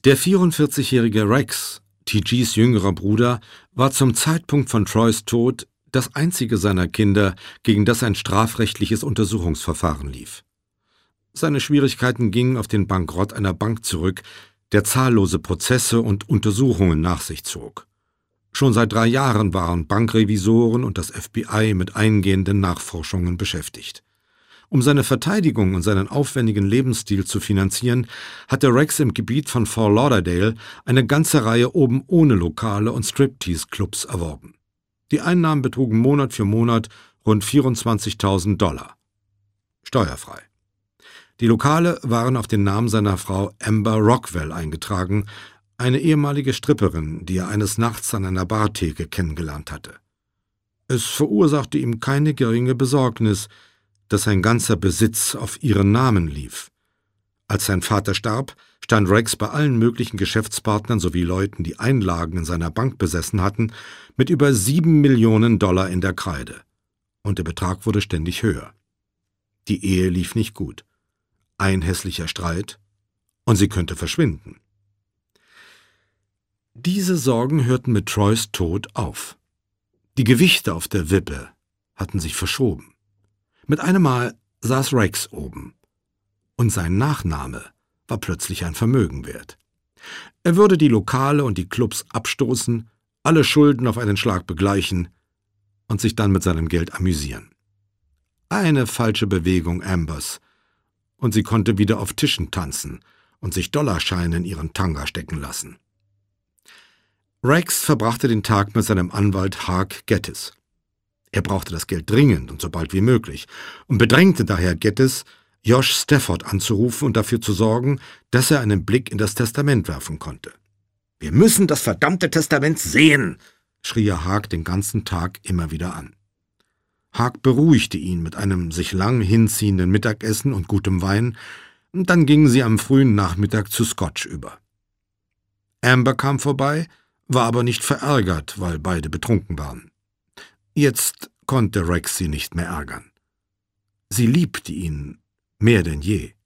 Der 44-jährige Rex, TGs jüngerer Bruder, war zum Zeitpunkt von Troys Tod das einzige seiner Kinder, gegen das ein strafrechtliches Untersuchungsverfahren lief. Seine Schwierigkeiten gingen auf den Bankrott einer Bank zurück, der zahllose Prozesse und Untersuchungen nach sich zog. Schon seit 3 Jahren waren Bankrevisoren und das FBI mit eingehenden Nachforschungen beschäftigt. Um seine Verteidigung und seinen aufwendigen Lebensstil zu finanzieren, hatte Rex im Gebiet von Fort Lauderdale eine ganze Reihe oben-ohne-Lokale und Striptease-Clubs erworben. Die Einnahmen betrugen Monat für Monat rund $24.000. Steuerfrei. Die Lokale waren auf den Namen seiner Frau Amber Rockwell eingetragen, eine ehemalige Stripperin, die er eines Nachts an einer Bartheke kennengelernt hatte. Es verursachte ihm keine geringe Besorgnis, dass sein ganzer Besitz auf ihren Namen lief. Als sein Vater starb, stand Rex bei allen möglichen Geschäftspartnern sowie Leuten, die Einlagen in seiner Bank besessen hatten, mit über $7 Millionen in der Kreide. Und der Betrag wurde ständig höher. Die Ehe lief nicht gut. Ein hässlicher Streit, und sie könnte verschwinden. Diese Sorgen hörten mit Troys Tod auf. Die Gewichte auf der Wippe hatten sich verschoben. Mit einem Mal saß Rex oben. Und sein Nachname war plötzlich ein Vermögen wert. Er würde die Lokale und die Clubs abstoßen, alle Schulden auf einen Schlag begleichen und sich dann mit seinem Geld amüsieren. Eine falsche Bewegung Ambers, und sie konnte wieder auf Tischen tanzen und sich Dollarscheine in ihren Tanga stecken lassen. Rex verbrachte den Tag mit seinem Anwalt Hark Geddes. Er brauchte das Geld dringend und so bald wie möglich und bedrängte daher Geddes, Josh Stafford anzurufen und dafür zu sorgen, dass er einen Blick in das Testament werfen konnte. »Wir müssen das verdammte Testament sehen«, schrie er Hark den ganzen Tag immer wieder an. Hark beruhigte ihn mit einem sich lang hinziehenden Mittagessen und gutem Wein, und dann gingen sie am frühen Nachmittag zu Scotch über. Amber kam vorbei, war aber nicht verärgert, weil beide betrunken waren. Jetzt konnte Rex sie nicht mehr ärgern. Sie liebte ihn mehr denn je.